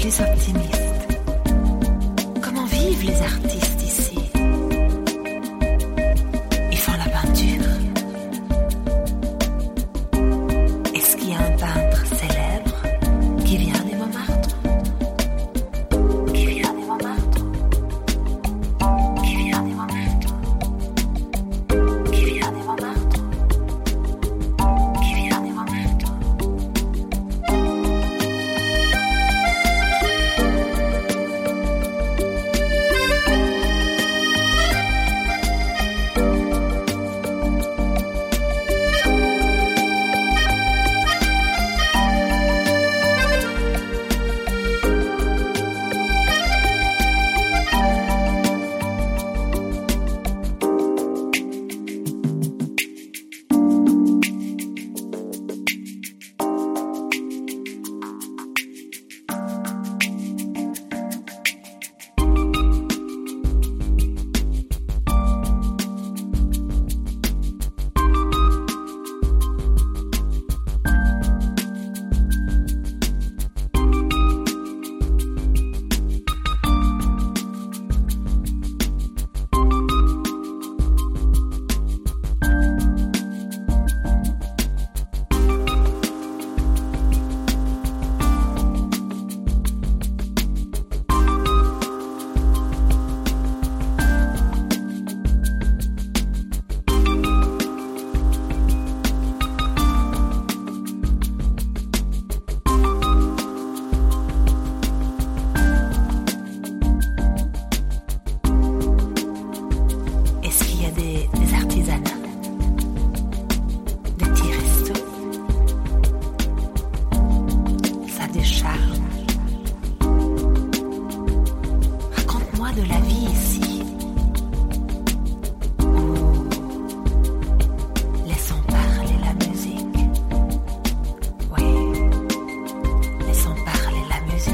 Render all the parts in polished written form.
suis optimiste. Comment vivent les artistes ici? Ils font la peinture. Est-ce qu'il y a un peintre célèbre qui vient des Montmartre? Qui vient des Montmartre? Qui vient des Montmartre? Qui vient des Montmartre? Qui vient des Montmartre? Des artisanats, des petits restos, ça décharge. Raconte-moi de la vie ici. Oh, laissons parler la musique. Oui, laissons parler la musique.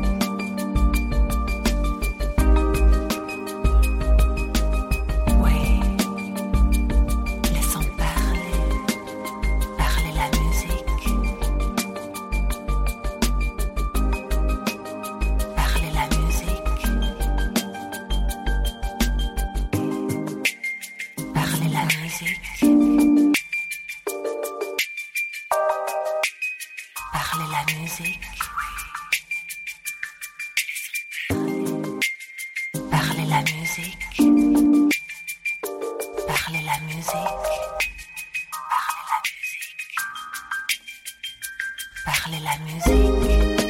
Parlez la musique. Parlez la musique. Parlez la musique. Parlez la musique. Parlez la musique.